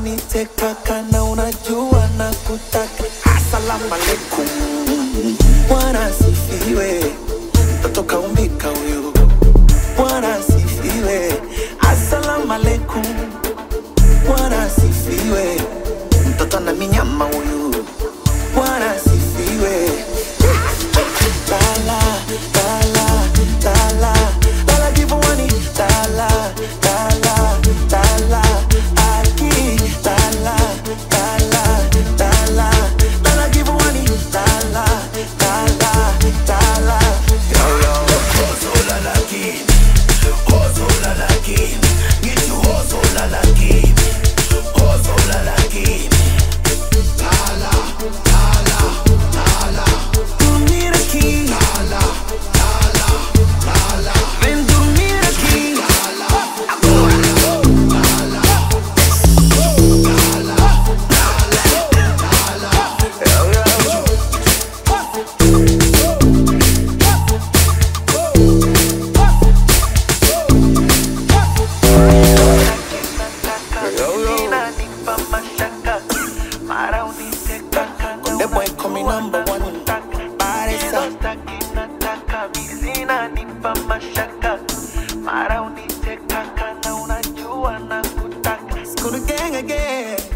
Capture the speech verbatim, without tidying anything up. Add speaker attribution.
Speaker 1: uniteka kana unajua na kutaka. Assalamu alaikum, Bwana asifiwe, mtoto kaumbika huyu. Bwana asifiwe, assalamu alaikum, Bwana asifiwe, mtoto na minyama huyu. Bwana asifiwe. Dala, dala, dala, dala jivuani, dala, dala, dala, aki, dala, dala, dala, dala jivuani, dala, dala, dala. Yo yo, ozo la la kin, ozo la la kin, get you ozo la la kin, ozo la la kin, dala, dala, dala. Dormir aqui, dala, dala, dala. Vem dormir aqui, dala, agora, dala, dala, dala, dala. The boy coming number one. Paresa. School gang again.